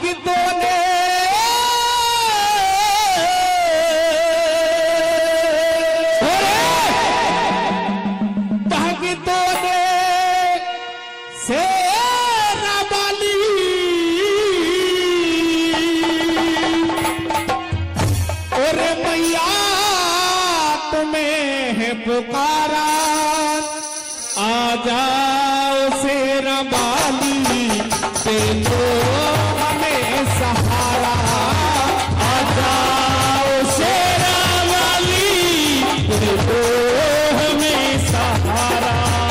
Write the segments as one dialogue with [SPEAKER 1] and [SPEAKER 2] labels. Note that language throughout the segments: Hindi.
[SPEAKER 1] भक्तों ने शेरा वाली और मैया तुम्हें पुकारा, आ जाओ शेरा वाली दे दो हमें सहारा, आ जाओ शेरा वाली दे दो हमें सहारा।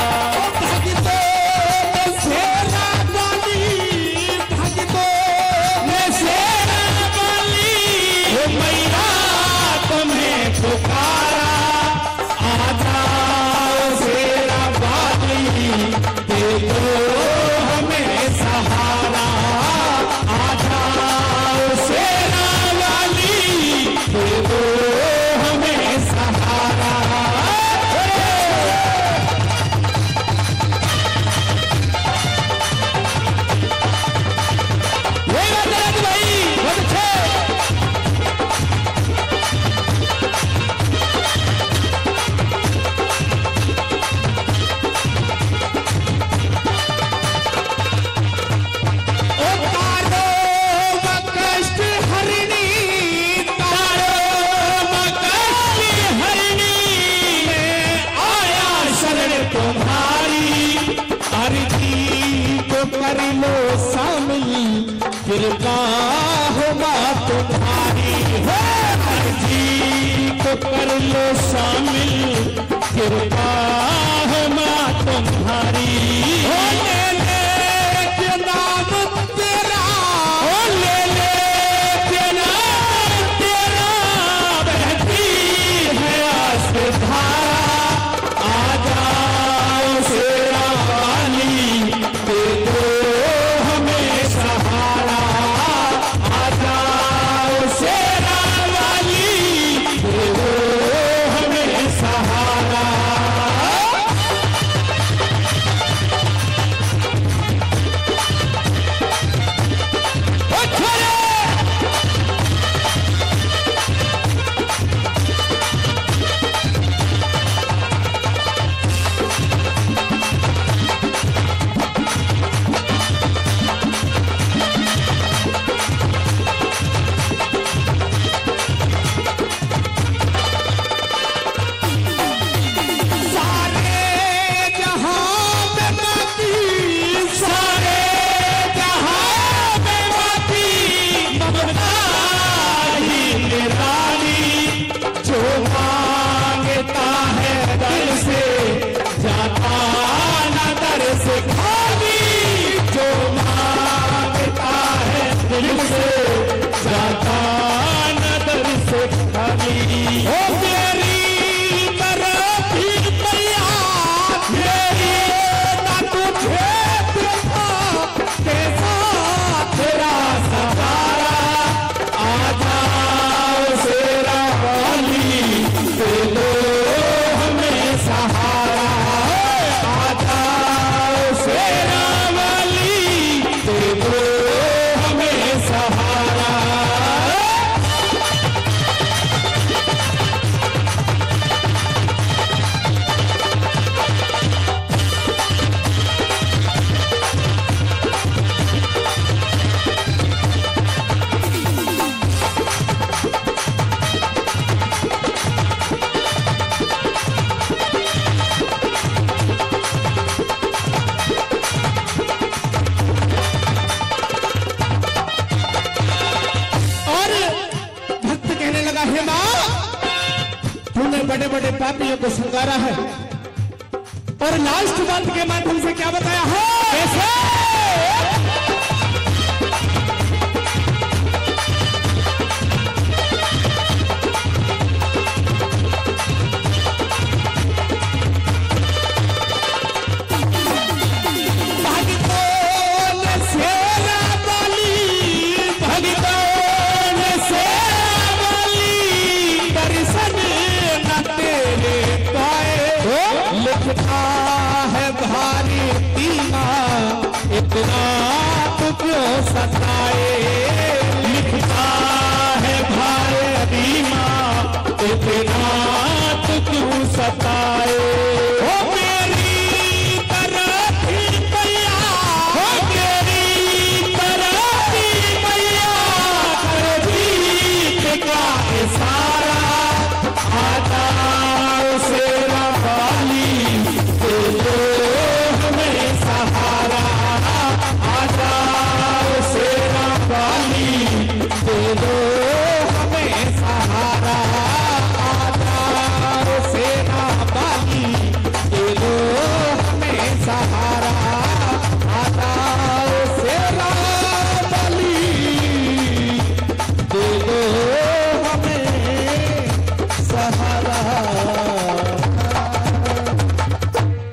[SPEAKER 1] पुकारा, आ जाओ शेरा वाली दे दो हमें सहारा, आ जाओ शेरा वाली दे दो हमें सहारा। कर लो शामिल कृपा हो मां तुम्हारी, अर्जी को कर लो शामिल कृपा हो मां तुम्हारी। ले ले के नाम तेरा, ले ले के नाम तेरा बहती है आस धारा, आ जाओ शेरा वाली दे दो हमें सहारा, आ जाओ शेरा वाली दे दो हमें सहारा। तूने बड़े बड़े पापियों को संगारा है और लास्ट बात के माध्यम से क्या बताया है? कैसे? है भारी तीना इतना सताए, लिखता है भाई अदीमा, इतना तो क्यों सताए।